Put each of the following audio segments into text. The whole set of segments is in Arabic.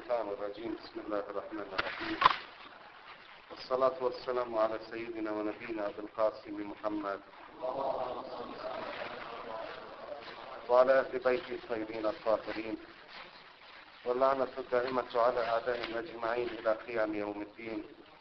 الشيطان الرجيم. بسم الله الرحمن الرحيم، والصلاة والسلام على سيدنا ونبينا أبي القاسم محمد وعلى أهل بيته الطيبين الطاهرين، واللعنة الدائمة على أعدائهم أجمعين إلى قيام يوم الدين.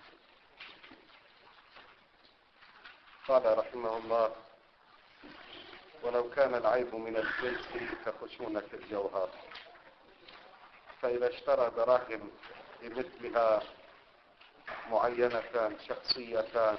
قال رحمه الله: ولو كان العيب من الجنس كخشونة الجوهر، فإذا اشترى دراهم بمثلها معينة شخصية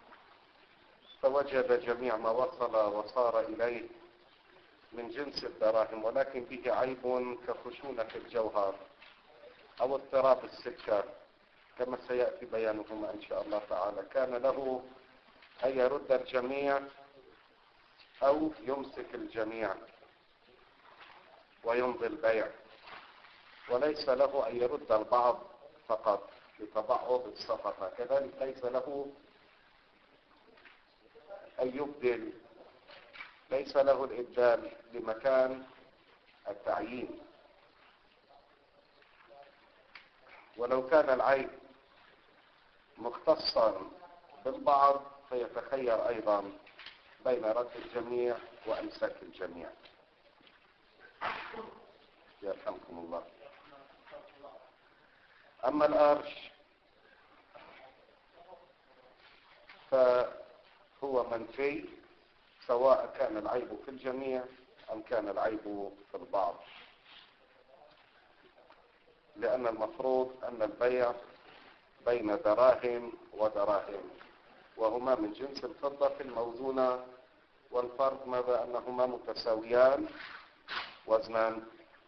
فوجد جميع ما وصل وصار إليه من جنس الدراهم، ولكن به عيب كخشونة الجوهر أو اضطراب السكر كما سيأتي بيانهما إن شاء الله تعالى، كان له أن يرد الجميع أو يمسك الجميع ويمضي البيع، وليس له أن يرد البعض فقط لتبعض الصفقة، كذلك ليس له أن يبدل، ليس له الإبدال لمكان التعيين. ولو كان العيب مختصا بالبعض فيتخير أيضا بين رد الجميع وإمساك الجميع. يرحمكم الله. أما الأرش فهو منفي، سواء كان العيب في الجميع أم كان العيب في البعض، لأن المفروض أن البيع بين دراهم ودراهم، وهما من جنس الفضة في الموزونة، والفرق ماذا؟ أنهما متساويان وزنان.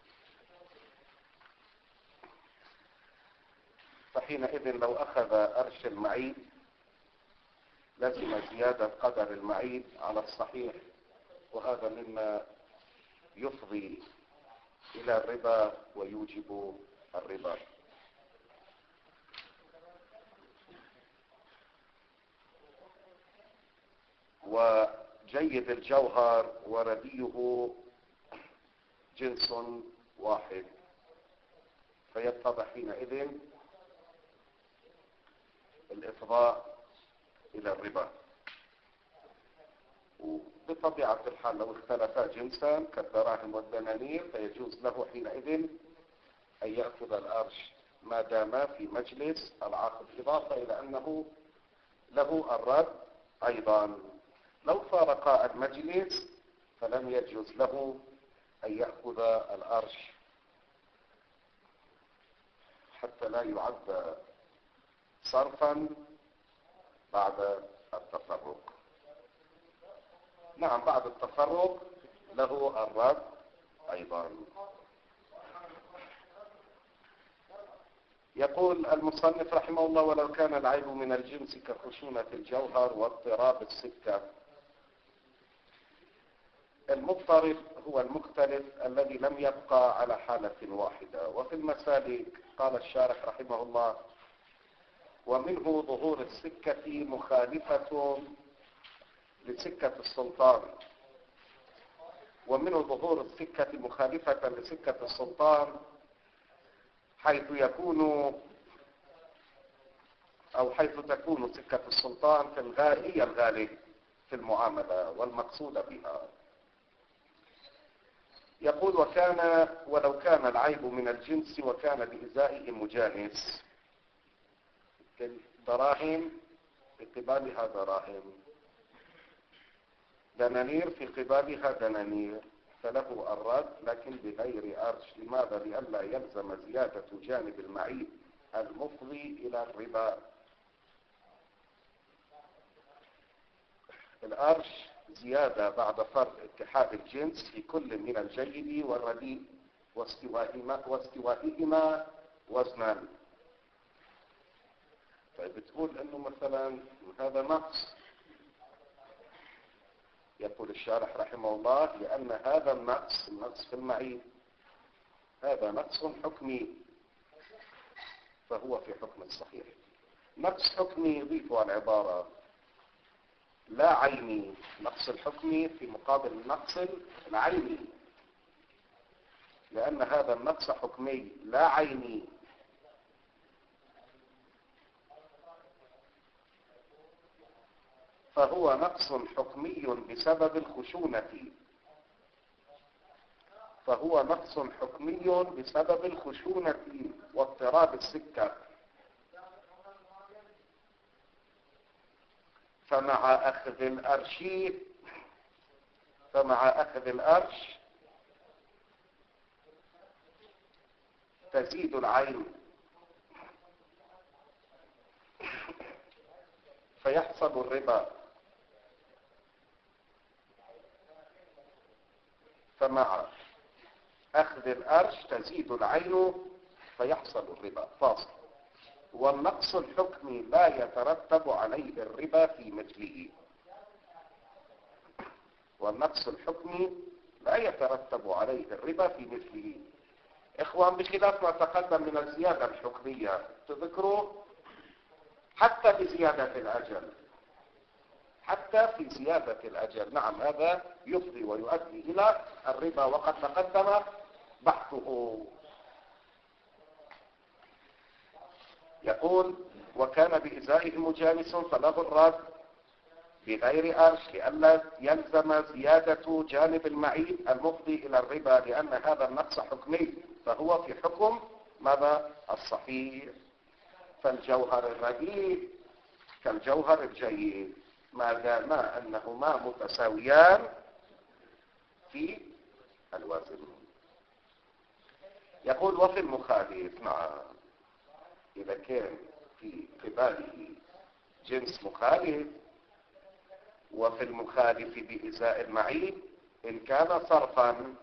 فحينئذ لو أخذ أرش المعيب لازم زيادة قدر المعيب على الصحيح، وهذا مما يفضي إلى الربا ويوجب الربا. وجيد الجوهر ورديه جنس واحد، فيتضح حينئذ الإفضاء إلى الربا. وبطبيعة الحال لو اختلفا جنسان كالدراهم والدنانير فيجوز له حينئذ أن يأخذ الأرش ما دام في مجلس العقد، إضافة إلى أنه له الرد أيضا. لو فارقا المجلس فلم يجوز له أن يأخذ الأرش حتى لا يعد صرفا بعد التفرق. نعم، بعد التفرق له الرد أيضا. يقول المصنف رحمه الله: ولو كان العيب من الجنس كخشونة الجوهر واضطراب السكة. المضطرب هو المختلف الذي لم يبقى على حالة واحدة. وفي المسالك قال الشارح رحمه الله: ومنه ظهور السكة مخالفة لسكة السلطان، ومنه ظهور السكة مخالفة لسكة السلطان حيث تكون سكة السلطان في هي الغالب في المعاملة والمقصود بها. يقول: ولو كان العيب من الجنس وكان بإزائه مجانس، دراهم في قبالها دراهم، دنانير في قبالها دنانير، فله الرد لكن بغير أرش. لماذا؟ لئلا يلزم زيادة جانب المعيب المفضي إلى الربا. الأرش زيادة بعد فرق اتحاد الجنس في كل من الجيد والرديء واستوائهما وزنان. طيب بتقول انه مثلا هذا نقص. يقول الشارح رحمه الله: لأن هذا النقص في المعيب هذا نقص حكمي، فهو في حكم الصحيح. نقص حكمي يضيف على العبارة لا عيني، نقص الحكمي في مقابل النقص العيني، لأن هذا النقص حكمي لا عيني، فهو نقص حكمي بسبب الخشونة. فهو نقص حكمي بسبب الخشونة واضطراب السكة. فمع أخذ الأرش تزيد العين فيحصل الربا. فمع أخذ الأرش تزيد العين فيحصل الربا. فاصل. والنقص الحكمي لا يترتب عليه الربا في مثله. والنقص الحكمي لا يترتب عليه الربا في مثله. إخوان، بخلاف ما تقدم من الزيادة الحكمية، تذكروا حتى بزيادة الأجل، حتى في زيادة الأجل، نعم، هذا يفضي ويؤدي إلى الربا وقد تقدم بحثه. يقول: وكان بإزائه مجالس فله الرد بغير أرش لئلا يلزم زيادة جانب المعيب المفضي إلى الربا، لأن هذا النقص حكمي فهو في حكم ماذا؟ الصحيح. فالجوهر الرديء كالجوهر الجيد ما داما أنهما متساويان في الوزن. يقول: وفي المخالف، نعم، إذا كان في قباله جنس مخالف، وفي المخالف بإزاء المعيب إن كان صرفا،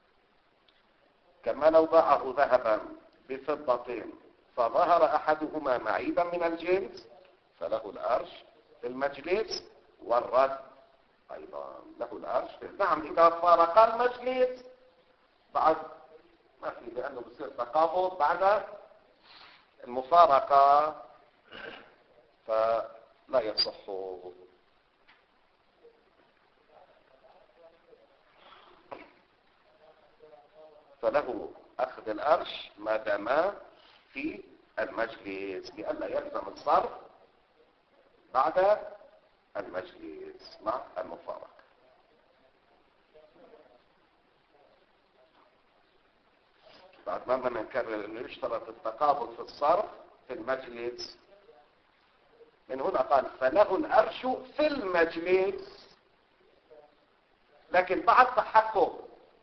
كما لو باعه ذهبا بفضة فظهر أحدهما معيبا من الجنس فله الأرش في المجلس، والرد أيضا له الأرش. نعم، إذا فارق المجلس بعد ما في، لأنه بصير تقابض بعد المفارقة فلا يصح. فله أخذ الأرش ما دام في المجلس لئلا يلزم الصرف بعد المجلس مع المفارقة. بعد ما نكرر أنه يشترط التقابض في الصرف في المجلس، من هنا قال: فله الأرش في المجلس، لكن بعد تحقق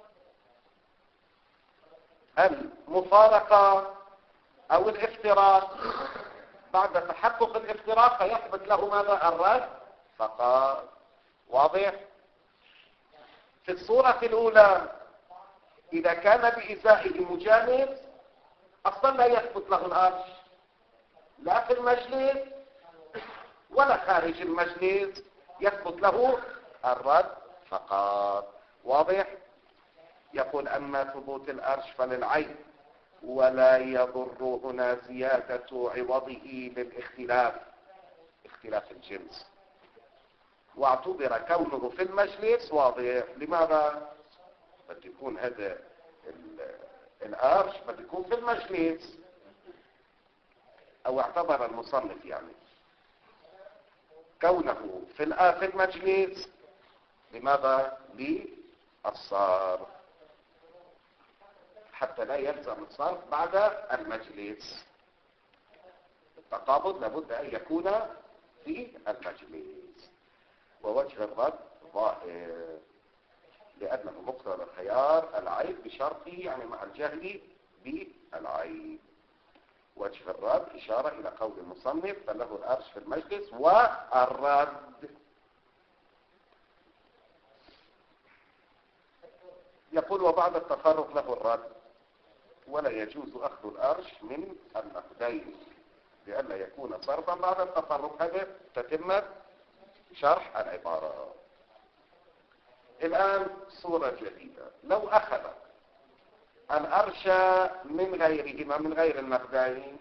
المفارقة أو الافتراق، بعد تحقق الافتراق فيثبت له ماذا؟ الرد فقط. واضح؟ في الصورة الأولى إذا كان بإزائه مجانس أصلا لا يثبت له الأرش، لا في المجلس ولا خارج المجلس، يثبت له الرد فقط. واضح؟ يقول: أما ثبوت الأرش فللعين، ولا يضر هنا زيادة عوضه للاختلاف، اختلاف الجنس، واعتبر كونه في المجلس. واضح؟ لماذا؟ بده يكون هذا الأرش بده يكون في المجلس، أو اعتبر المصنف يعني كونه في المجلس. لماذا؟ للصرف، حتى لا يلزم الصرف بعد المجلس. التقابض لابد أن يكون في المجلس. ووجه الرد ظاهر، لأنه مقتضى الخيار العيب بشرطه، يعني مع الجهل بالعيب. وجه الرد إشارة إلى قول المصنف: فله الأرش في المجلس والرد. يقول: وبعد التفرق له الرد، ولا يجوز أخذ الأرش من النقدين لئلا يكون صرفا بعد التفرق. هذا تتمة شرح العبارة. الآن صورة جديدة: لو أخذ الأرش من غيرهما، من غير النقدين،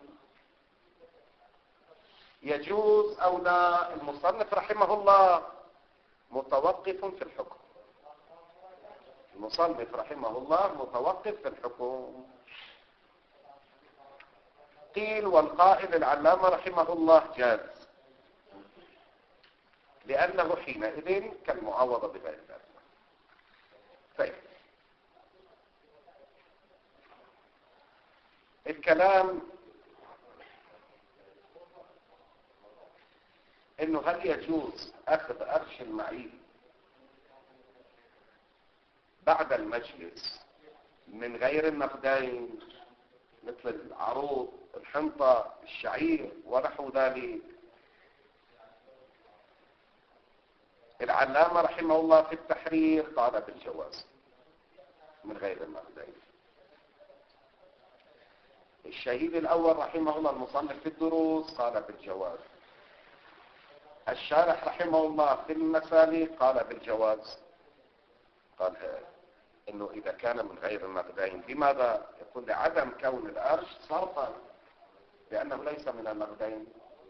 يجوز أو لا؟ المصنف رحمه الله متوقف في الحكم. المصنف رحمه الله متوقف في الحكم. قيل والقائل العلامة رحمه الله جاز، لأنه حينئذ كالمعوضة بغير ذلك. طيب، الكلام انه هل يجوز اخذ ارش المعيب بعد المجلس من غير النقدين مثل العروض، الحنطة، الشعير ونحو ذلك؟ العلامة رحمه الله في التحرير قال بالجواز من غير النقدين. الشهيد الأول رحمه الله المصنف في الدروس قال بالجواز. الشارح رحمه الله في المسالك قال بالجواز. قال انه اذا كان من غير النقدين. لماذا؟ يقول لعدم كون الارش صرفا، لانه ليس من النقدين،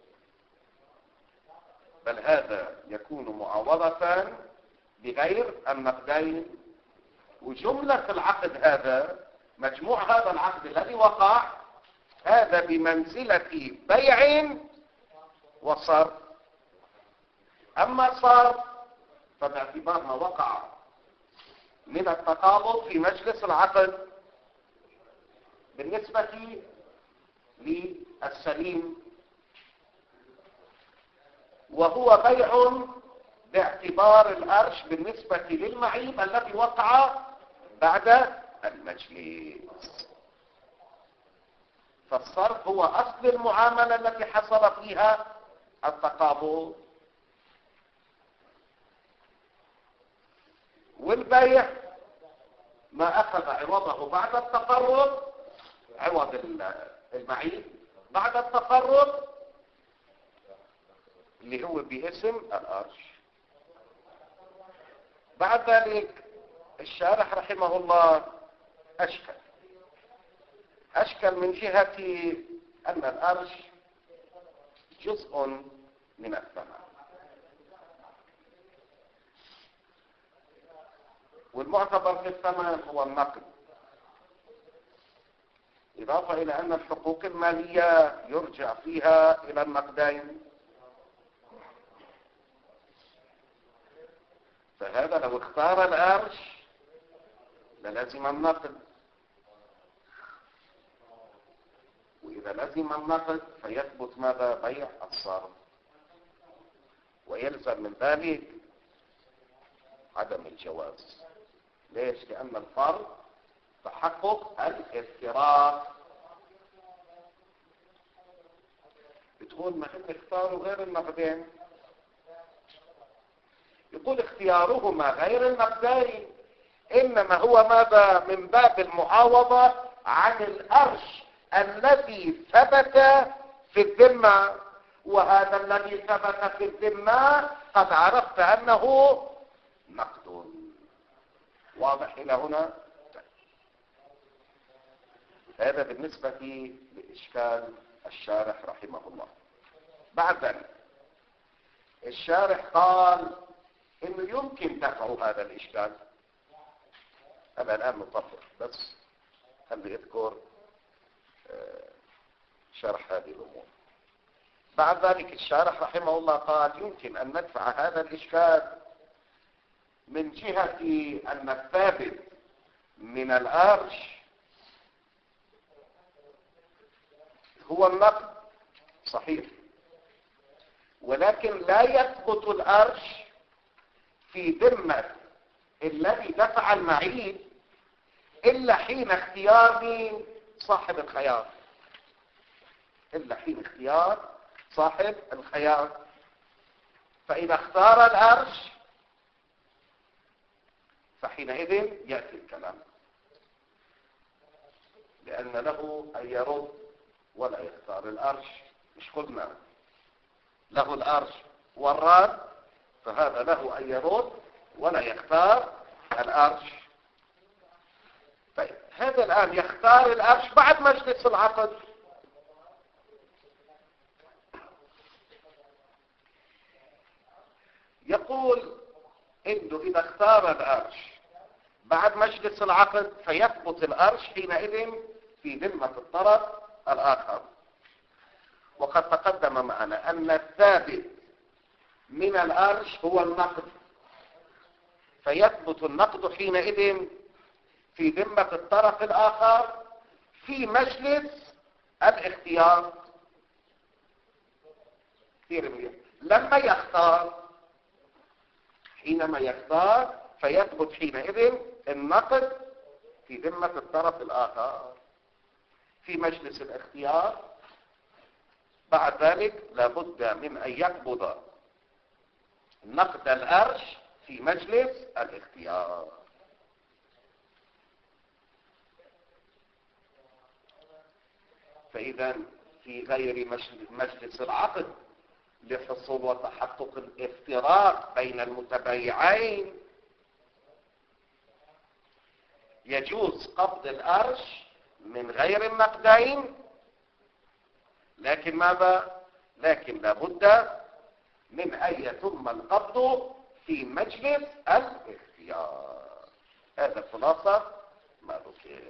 بل هذا يكون معوضة بغير النقدين. وجملة العقد هذا، مجموع هذا العقد الذي وقع، هذا بمنزلة بيع وصرف. أما صرف فباعتبار ما وقع من التقابض في مجلس العقد بالنسبة للسليم، وهو بيع باعتبار الأرش بالنسبة للمعيب الذي وقع بعد المجلس. فالصرف هو أصل المعاملة التي حصل فيها التقابض، والبيع ما أخذ عوضه بعد التقرض، عوض المعيب بعد التقرض اللي هو باسم الأرش. بعد ذلك الشارح رحمه الله أشكل من جهة أن الأرش جزء من الثمن، والمعتبر في الثمن هو النقد، إضافة إلى أن الحقوق المالية يرجع فيها إلى النقدين. فهذا لو اختار الأرش للازم النقد، وإذا لزم النقد فيثبت ماذا؟ بيع الصرف، ويلزم من ذلك عدم الجواز. ليش؟ لأن الفرق تحقق الافتراق. بتقول ما هم اختاروا غير النقدين، يقول اختيارهما غير النقدين إنما هو ماذا؟ من باب المعاوضة عن الأرش الذي ثبت في الذمة، وهذا الذي ثبت في الذمة قد عرفت أنه نقد. واضح إلى هنا؟ هذا بالنسبة لإشكال الشارح رحمه الله. بعد ذلك الشارح قال إنه يمكن دفع هذا الإشكال. أنا الآن مطفر بس خلي أذكر شرح هذه الأمور. بعد ذلك الشارح رحمه الله قال يمكن أن ندفع هذا الإشكال من جهة أن الثابت من الأرش هو النقد صحيح، ولكن لا يثبت الأرش في ذمة الذي دفع المعيب إلا حين اختيار مين؟ صاحب الخيار. إلا حين اختيار صاحب الخيار. فإذا اختار الأرش فحينئذ يأتي الكلام، لأن له أن يرد ولا يختار الأرش. مش قلنا له الأرش والرد؟ فهذا له أن يرد ولا يختار الأرش. طيب هذا الآن يختار الأرش بعد مجلس العقد. يقول إنه إذا اختار الأرش بعد مجلس العقد فيثبت الأرش حينئذ في ذمة الطرف الآخر. وقد تقدم معنا أن الثابت من الأرش هو النقد، فيثبت النقد حينئذ في ذمة الطرف الآخر في مجلس الاختيار. لما يختار، حينما يختار فيثبت حينئذ النقد في ذمة الطرف الآخر في مجلس الاختيار. بعد ذلك لابد من أن يقبض نقد الأرش في مجلس الاختيار. فإذا في غير مجلس العقد لحصول وتحقق الافتراق بين المتبايعين يجوز قبض الأرش من غير النقدين، لكن ماذا؟ لكن لابد من أن يتم القبض في مجلس الاختيار. هذا خلاصة ما ذكر.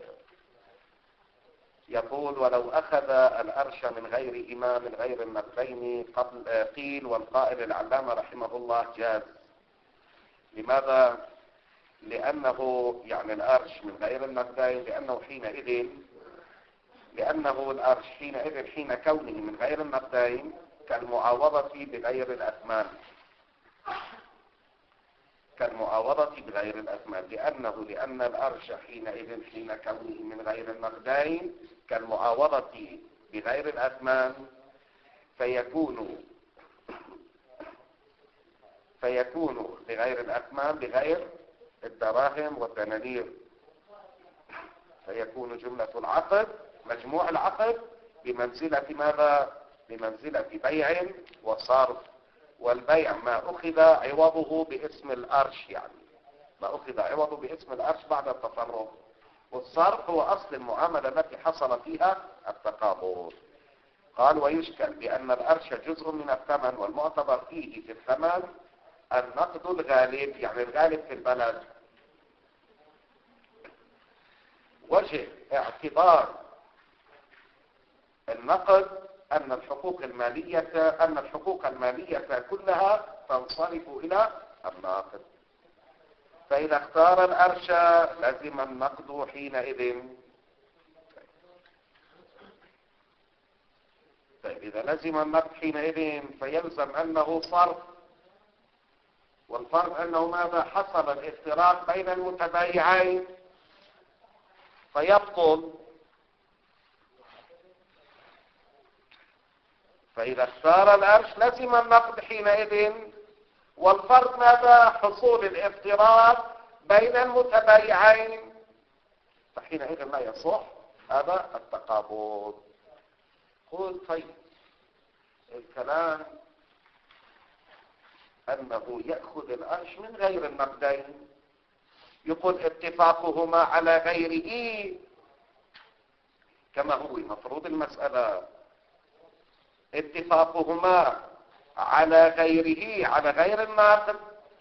يقول ولو أخذ الأرش من غير إمام من غير النقدين قيل، والقائل العلامة رحمه الله جاز. لماذا؟ لأنه يعني الأرش من غير النقدين، لأنه الأرش حينئذ حين كونه من غير النقدين كالمعاوضة بغير الأثمان، لأن الأرش حينئذ حين كونه من غير النقدين كالمعاوضة بغير الأثمان، فيكون بغير الأثمان بغير الدراهم والدنانير، فيكون جملة العقد مجموع العقد بمنزلة ماذا؟ بمنزلة بيع وصرف. والبيع ما أخذ عوضه باسم الأرش، يعني ما أخذ عوضه باسم الأرش بعد التفرق. والصرف هو أصل المعاملة التي حصل فيها التقابض. قال ويشكل بأن الأرش جزء من الثمن، والمعتبر فيه في الثمن النقد الغالب، يعني الغالب في البلد. وجه اعتبار النقد أن الحقوق المالية كلها تنصرف إلى الناقد، فإذا اختار الأرش لزم النقد حينئذ. طيب إذا لزم النقد حينئذ فيلزم أنه صرف، والفرق أنه ماذا؟ حصل الافتراق بين المتبايعين فيبطل. فإذا اختار الأرش لزم النقد حينئذ، والفرق ماذا؟ حصول الافتراق بين المتبايعين، فحينئذ لا يصح هذا التقابض. قل طيب الكلام أنه يأخذ الأرش من غير النقدين، يقول اتفاقهما على غيره كما هو مفروض المسألة، اتفاقهما على غيره على غير النقد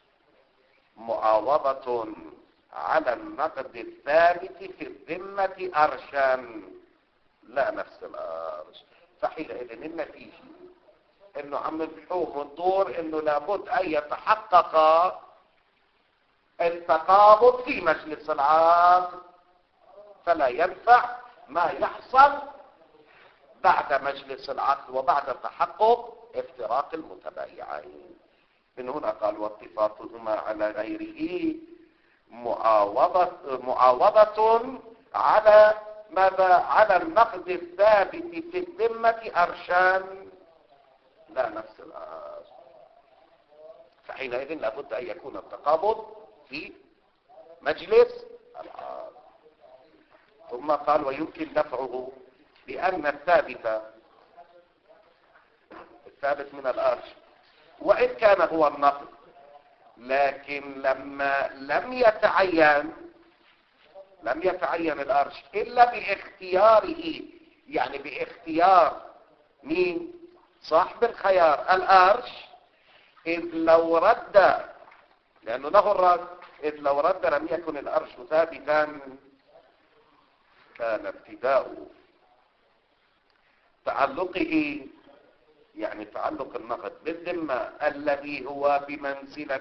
معاوضة على النقد الثابت في الذمة أرشا لا نفس الأرش. فحينئذ النتيجة انه عم نحوم الدور انه لابد ان يتحقق التقابض في مجلس العقد، فلا ينفع ما يحصل بعد مجلس العقد وبعد تحقق افتراق المتبايعين. من هنا قال واتفاقهما على غيره معاوضة على ماذا؟ على النقد الثابت في الذمة أرشان لا نفس الأرش. فحينئذ لابد أن يكون التقابض في مجلس العقد. ثم قال ويمكن دفعه بأن الثابت من الأرش وإن كان هو النقد، لكن لما لم يتعين الأرش إلا باختياره، يعني باختيار مين؟ صاحب الخيار الأرش، إذ لو رد، لأنه له الرد، إذ لو رد لم يكن الأرش ثابتا، كان ابتداء تعلقه يعني تعلق النقد بالذمة الذي هو بمنزلة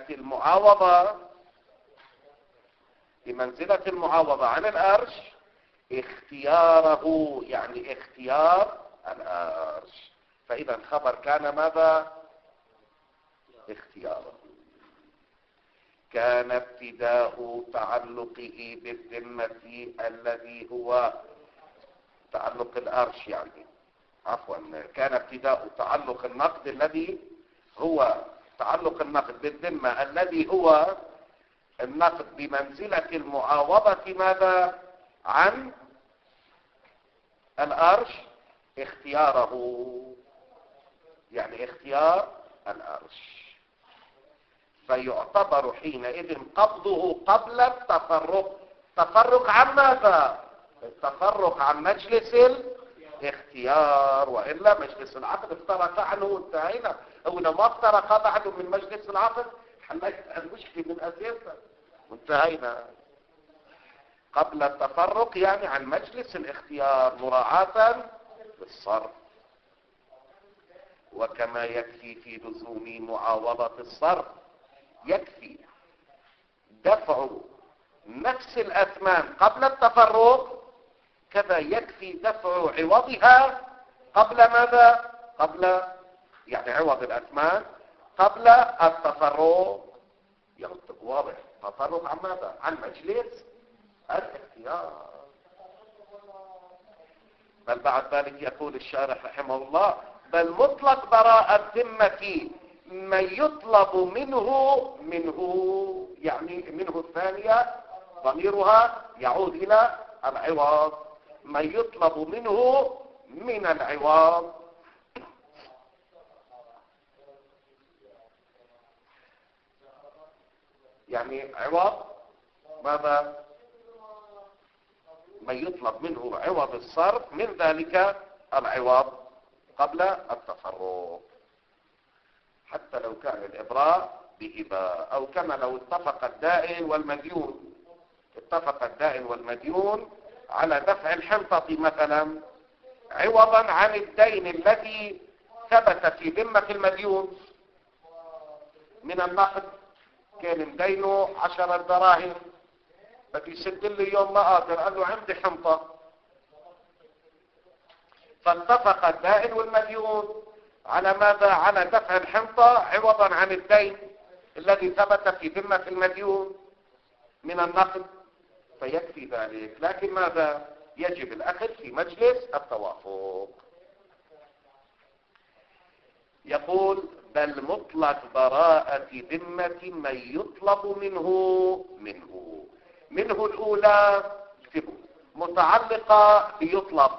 المعاوضة عن الأرش، اختياره، يعني اختيار الأرش. فإذا الخبر كان ماذا؟ اختياره. كان ابتداء تعلقه بالذمة الذي هو تعلق الأرش، يعني عفوا، كان ابتداء تعلق النقد الذي هو تعلق النقد بالذمة الذي هو النقد بمنزلة المعاوضة ماذا؟ عن الأرش، اختياره، يعني اختيار الأرش. فيعتبر حينئذ قبضه قبل التفرق. تفرق عن ماذا؟ التفرق عن مجلس الاختيار، وإلا مجلس العقد افترق عنه، انتهينا. أو لو ما افترق بعد من مجلس العقد حلت المشكلة من أساسها وانتهينا. قبل التفرق يعني عن مجلس الاختيار مراعاة للصرف. وكما يكفي في لزوم معاوضة الصرف يكفي دفع نفس الأثمان قبل التفرق، كذا يكفي دفع عوضها قبل ماذا؟ قبل، يعني عوض الأثمان قبل التفرق. ينطق واضح. تفرق عن ماذا؟ عن مجلس الاختيار. بل بعد ذلك يقول الشارح رحمه الله: بل مطلق براءة الذمة من يطلب منه يعني منه الثانية ضميرها يعود إلى العوض، من يطلب منه من العوض. يعني عوض ماذا؟ من يطلب منه عوض الصرف من ذلك العوض قبل التفرق، حتى لو كان الإبراء بهباء، أو كما لو اتفق الدائن والمديون. اتفق الدائن والمديون على دفع الحنطة مثلا عوضا عن الدين الذي ثبت في ذمة المديون من النقد. كان مدينه 10 دراهم، بدي يسد لي يوم ما قادر، قال له عندي حنطة. فاتفق الدائن والمديون على ماذا؟ على دفع الحنطة عوضا عن الدين الذي ثبت في ذمة المديون من النقد، فيكفي ذلك. لكن ماذا؟ يجب الأخذ في مجلس التوافق. يقول: بل مطلق براءة ذمة من يطلب منه الأولى اكتبوا متعلقة بيطلب،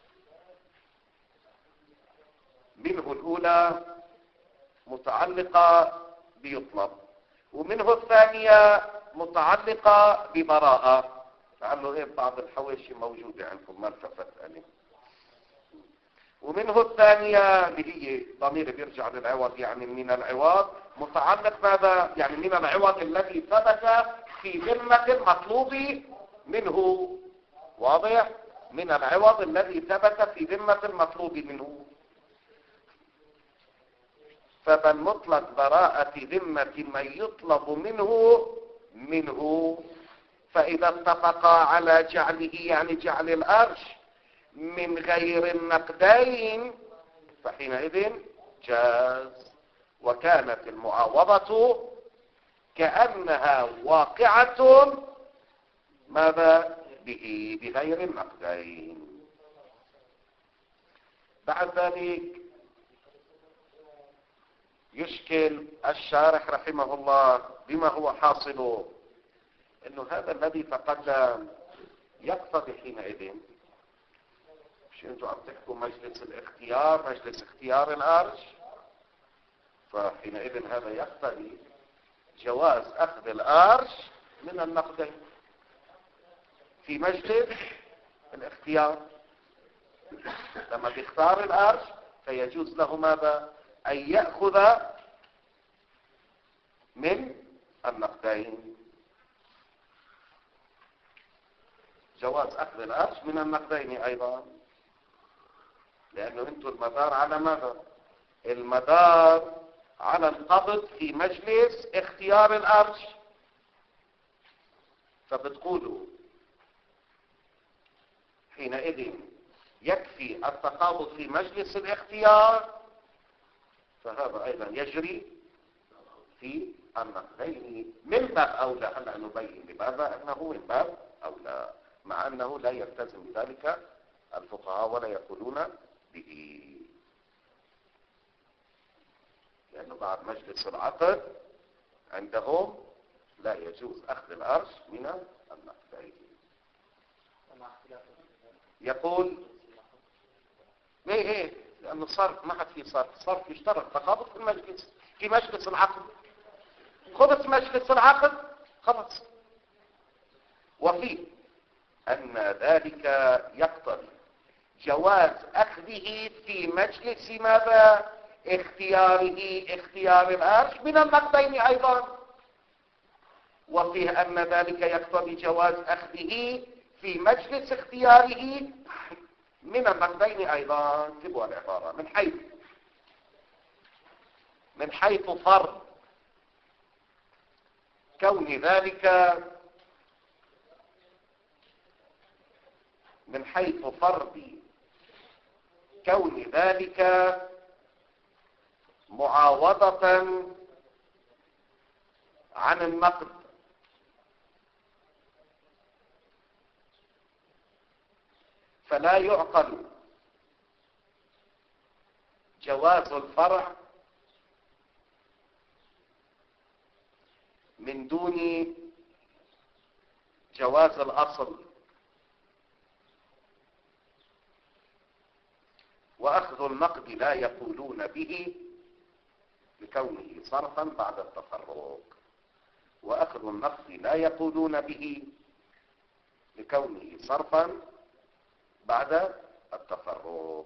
منه الأولى متعلقة بيطلب، ومنه الثانية متعلقة ببراءة. لعله ايه بعض الحواشي موجودة عندكم ما التفت عليه. ومنه الثانية اللي هي ضمير بيرجع للعوض، يعني من العوض متعلق ماذا؟ يعني من العوض الذي ثبت في ذمة المطلوب منه. واضح؟ من العوض الذي ثبت في ذمة المطلوب منه. فبل مطلق براءة ذمة من يطلب منه فإذا اتفقا على جعله، يعني جعل الأرش من غير النقدين، فحينئذ جاز. وكانت المعاوضة كأنها واقعة ماذا؟ بغير النقدين. بعد ذلك يشكل الشارح رحمه الله بما هو حاصل، انه هذا الذي تقدم يقتضي حينئذ، مش انتوا عم تحكوا مجلس الاختيار، مجلس اختيار الارش، فحينئذ هذا يقتضي جواز اخذ الارش من النقدين في مجلس الاختيار. لما بيختار الارش فيجوز له ماذا؟ ان يأخذ من النقدين. جواز اخذ الارش من النقدين ايضا، لانه انتم المدار على ماذا؟ المدار على القبض في مجلس اختيار الأرش. فبتقولوا حينئذ يكفي التقابض في مجلس الاختيار، فهذا أيضا يجري في النقدين من باب أولى. هلا نبين لماذا أنه من باب أولى، مع أنه لا يلتزم ذلك الفقهاء ولا يقولون به، لأنه بعد مجلس العقد عندهم لا يجوز أخذ الأرش من النقدين. يقول ايه لأنه صرف ما حد في صرف يشترط تقابض في مجلس العقد. خلص مجلس العقد خلص. وفيه أن ذلك يقتضي جواز أخذه في مجلس ماذا؟ اختيار الأرش من النقدين أيضا. وفيه أن ذلك يقتضي جواز أخذه في مجلس اختياره من النقدين أيضا. تبوا العبارة من حيث فرض كون ذلك، من حيث فرض كون ذلك معاوضة عن النقد، فلا يعقل جواز الفرع من دون جواز الأصل. وأخذ النقد لا يقولون به لكونه صرفا بعد التفرق. وأخذ النقد لا يقولون به لكونه صرفا بعد التفرق.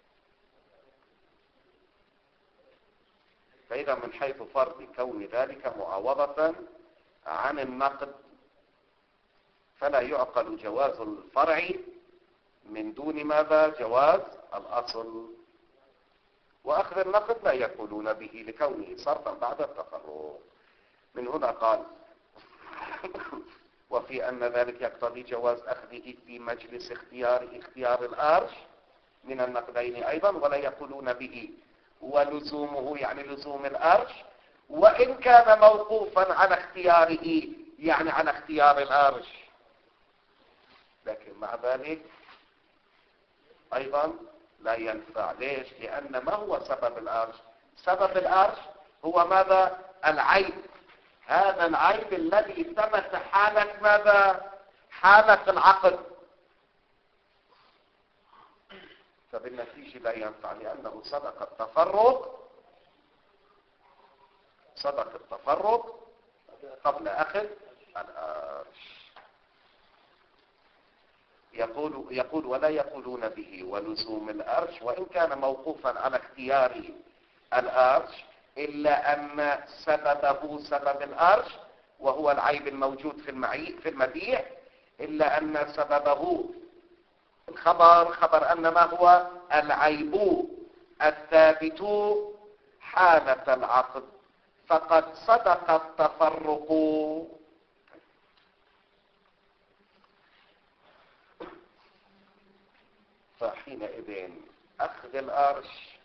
فإذا من حيث فرض كون ذلك معاوضة عن النقد فلا يعقل جواز الفرع من دون ماذا؟ جواز الأصل. وأخذ النقد لا يقولون به لكونه صرفا بعد التفرق. من هنا قال وفي أن ذلك يقتضي جواز أخذه في مجلس اختيار الأرش من النقدين أيضا، ولا يقولون به ولزومه يعني لزوم الأرش، وإن كان موقوفا على اختياره يعني على اختيار الأرش. لكن مع ذلك أيضا لا ينفع. ليش؟ لأن ما هو سبب الأرش؟ سبب الأرش هو ماذا؟ العيب. هذا العيب الذي ثبت حالة ماذا؟ حالة العقد. فبالنتيجة لا ينفع، لأنه صدق التفرق قبل أخذ الأرش. يقول ولا يقولون به ولزوم الأرش وإن كان موقوفا على اختيار الأرش، إلا أن سببه سبب الأرش وهو العيب الموجود في المبيع، إلا أن سببه خبر أن ما هو العيب الثابت حالة العقد، فقد صدق التفرق. فحينئذ أخذ الأرش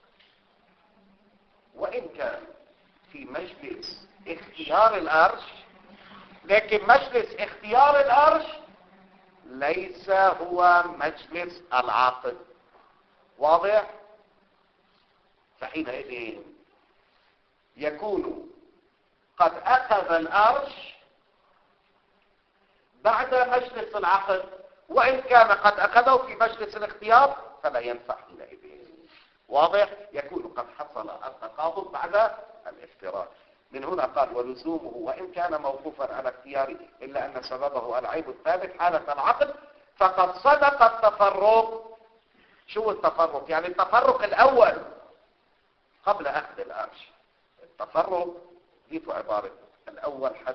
وإن كان في مجلس اختيار الأرش، لكن مجلس اختيار الأرش ليس هو مجلس العقد. واضح؟ فحينئذ يكون قد أخذ الأرش بعد مجلس العقد، وإن كان قد أخذه في مجلس الاختيار فلا ينفع حينئذ. واضح؟ يكون قد حصل التقابض بعد الافتراق. من هنا قال ولزومه وإن كان موقوفا على اختياره إلا أن سببه العيب الثابت حالة العقد، فقد صدق التفرق. شو التفرق؟ يعني التفرق الأول قبل أخذ الأرش. التفرق ضيفوا عبارة الأول حد،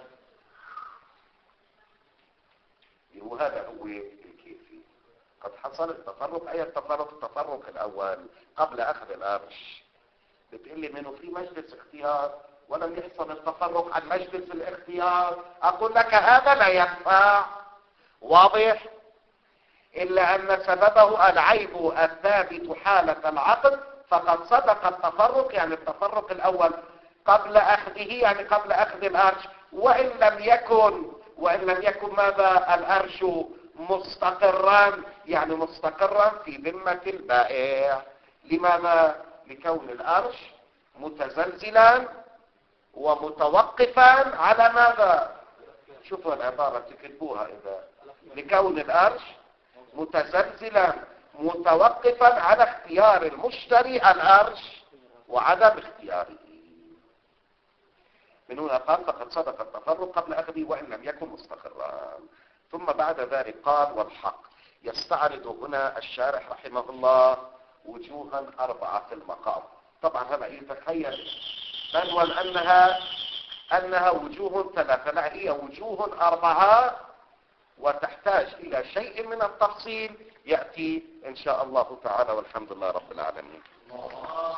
وهذا هو الكيفي. قد حصل التفرق أي التفرق الأول قبل أخذ الأرش. بتقول لي منه في مجلس اختيار ولم يحصل التفرق عن مجلس الاختيار، اقول لك هذا لا ينفع. واضح؟ الا ان سببه العيب الثابت حالة العقد، فقد صدق التفرق، يعني التفرق الاول قبل اخذه، يعني قبل اخذ الارش. وان لم يكن ماذا الارش مستقرا، يعني مستقرا في ذمة البائع. لماذا؟ لكون الارش متزلزلا ومتوقفا على ماذا؟ شوفوا العبارة تكتبوها إذا. لكون الأرش متزلزلا متوقفا على اختيار المشتري الأرش وعدم اختياره. من هنا قال فقد صدق التفرق قبل أخذه وإن لم يكن مستقرا. ثم بعد ذلك قال والحق. يستعرض هنا الشارح رحمه الله وجوها 4 في المقام. طبعا هذا يتخيل بل أنها وجوه 3، لا هي وجوه 4 وتحتاج إلى شيء من التفصيل يأتي إن شاء الله تعالى، والحمد لله رب العالمين.